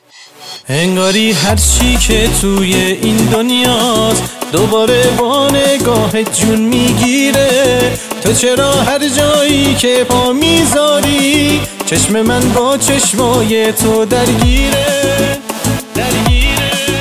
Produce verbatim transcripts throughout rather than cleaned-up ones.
انگاری هرچی که توی این دنیاست دوباره با نگاه جون میگیره. تو چرا هر جایی که پا میذاری چشم من با چشمای تو درگیره درگیره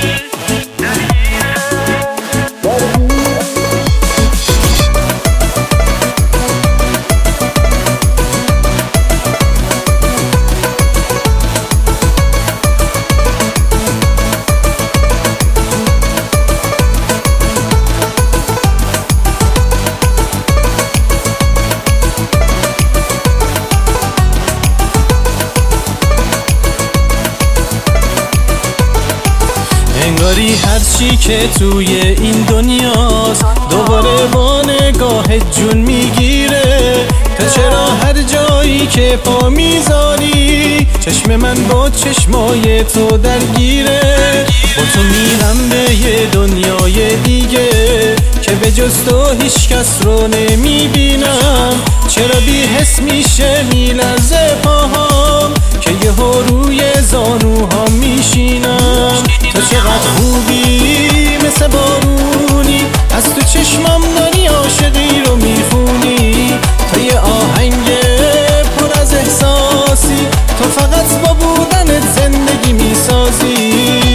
انگاری هرچی که توی این دنیاست دوباره با نگاه جون میگیره. تو چرا هر جایی که پا میذاری چشم من با چشمای تو درگیره. با تو میرم به یه دنیای دیگه که به جز تو هیچ کس رو نمیبینم. چرا بی حس میشه میلرزه پاهام که یهو روی زانوهام میشینم. تو چقدر خوبی مثل بارونی از تو چشمم داری عاشقی رو میخونی. تو یه آهنگ پر از احساسی تو فقط با بودنت زندگی میسازی.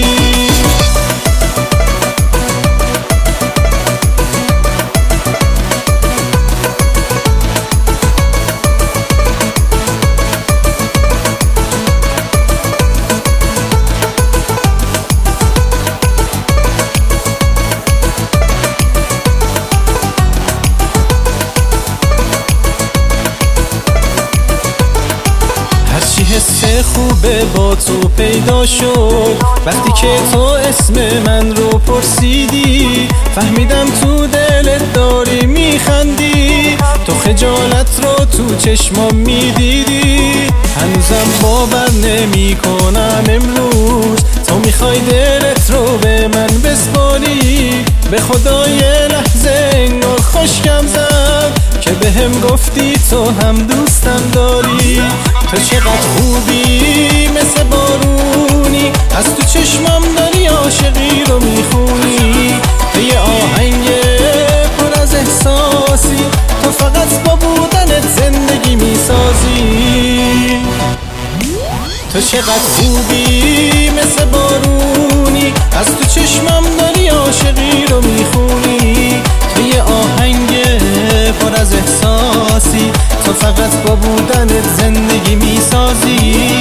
حس خوبه با تو پیدا شد وقتی که تو اسم من رو پرسیدی. فهمیدم تو دلت داری میخندی، تو خجالت رو تو چشمام میدیدی. هنوزم باور نمی کنم امروز تو میخوای دلت رو به من بسپاری. به خدا یه لحظه انگار خشکم زد که به هم گفتی تو هم دوستم داری. تو چقدر خوبی مثل بارونی از تو چشمم داری عاشقی رو میخونی. تو یه آهنگ پر از احساسی تو فقط با بودنت زندگی میسازی. تو چقدر خوبی مثل بارونی از تو چشمم داری عاشقی رو میخونی. تو یه آهنگ پر از احساسی تو فقط با بودنت زندگی میسازی.